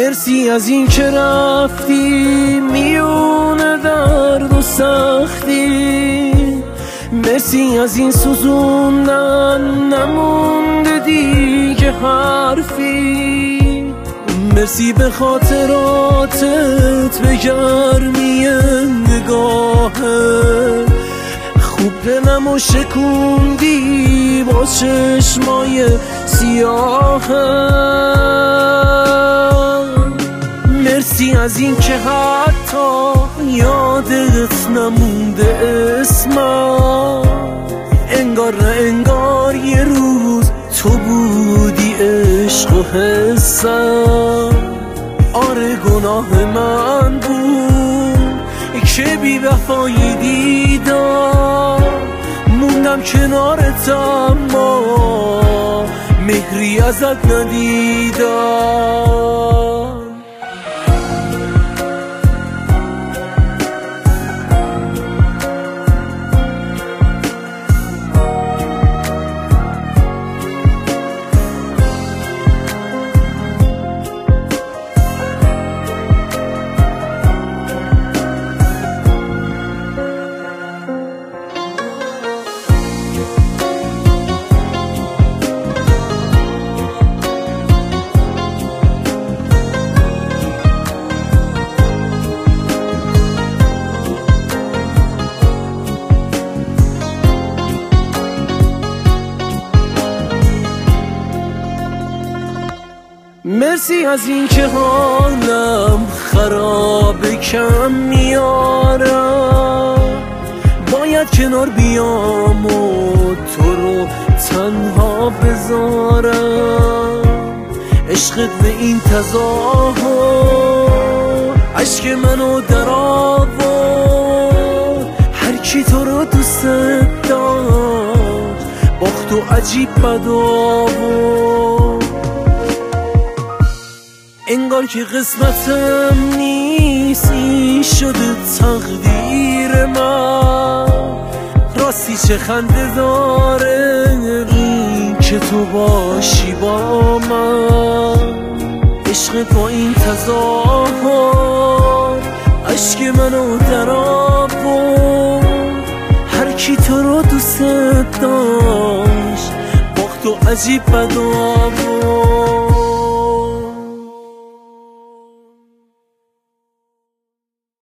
مرسی از این که رفتی میونه درد و سختی، مرسی از این سوزوندن نمونده دیگه حرفی، مرسی به خاطراتت، به گرمی نگاهت، خوب دلمو شکوندی با چشمای سیاهت. مرسی از این که حتی یادت نمونده اسمم، انگار نه انگار یه روز تو بودی عشق و حسم. آره گناه من بود که بی وفایی دیدم، موندم کنارت اما مهری ازت ندیدم. مرسی از این که حالم خرابه کم میارم، باید کنار بیام و تو رو تنها بذارم. عشقت به این تظاهر عشق منو در آورد، هر کی تو رو دوست داشت باخت و عجیب بد آورد. انگار که قسمتم نیست، این شده تقدیر من. راستی چه خنده داره این که تو باشی با من. عشق با این تظاهر عشق منو در آورد، هر کی تو رو دوست داشت باخت و عجیب بد آورد.